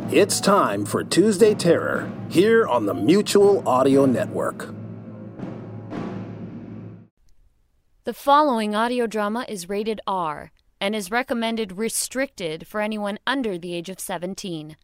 It's time for Tuesday Terror, here on the Mutual Audio Network. The following audio drama is rated R and is recommended restricted for anyone under the age of 17.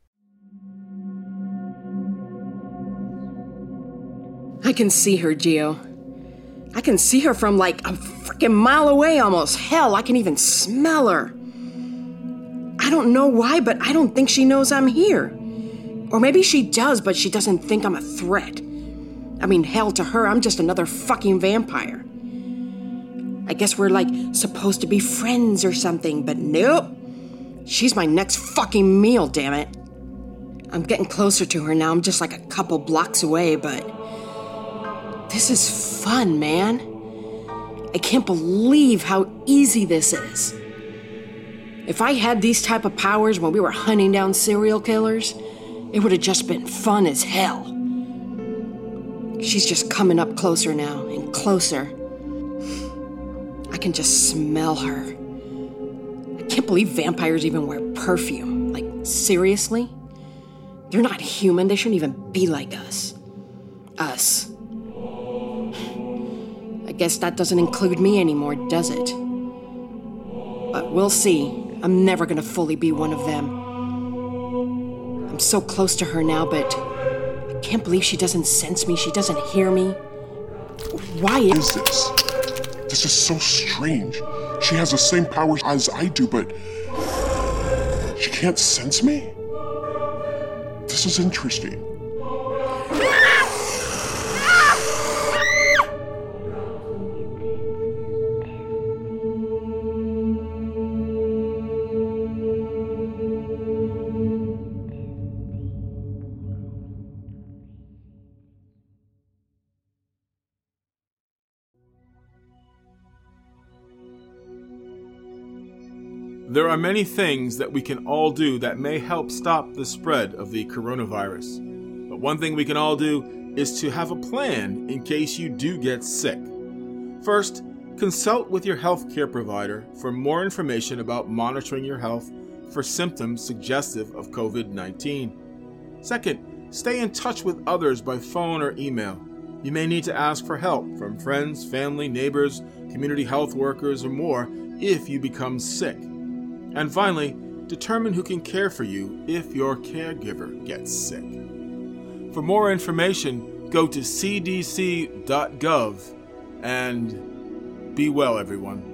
I can see her, Gio. I can see her from like a freaking mile away almost. Hell, I can even smell her. I don't know why, but I don't think she knows I'm here. Or maybe she does, but she doesn't think I'm a threat. I mean, hell, to her, I'm just another fucking vampire. I guess we're like supposed to be friends or something, but nope. She's my next fucking meal, damn it. I'm getting closer to her now. I'm just like a couple blocks away, but this is fun, man. I can't believe how easy this is. If I had these type of powers when we were hunting down serial killers, it would have just been fun as hell. She's just coming up closer now and closer. I can just smell her. I can't believe vampires even wear perfume. Like, seriously? They're not human. They shouldn't even be like us. Us. I guess that doesn't include me anymore, does it? But we'll see. I'm never gonna fully be one of them. I'm so close to her now, but I can't believe she doesn't sense me. She doesn't hear me. Why is this? This is so strange. She has the same powers as I do, but she can't sense me? This is interesting. There are many things that we can all do that may help stop the spread of the coronavirus. But one thing we can all do is to have a plan in case you do get sick. First, consult with your healthcare provider for more information about monitoring your health for symptoms suggestive of COVID-19. Second, stay in touch with others by phone or email. You may need to ask for help from friends, family, neighbors, community health workers, or more if you become sick. And finally, determine who can care for you if your caregiver gets sick. For more information, go to cdc.gov and be well, everyone.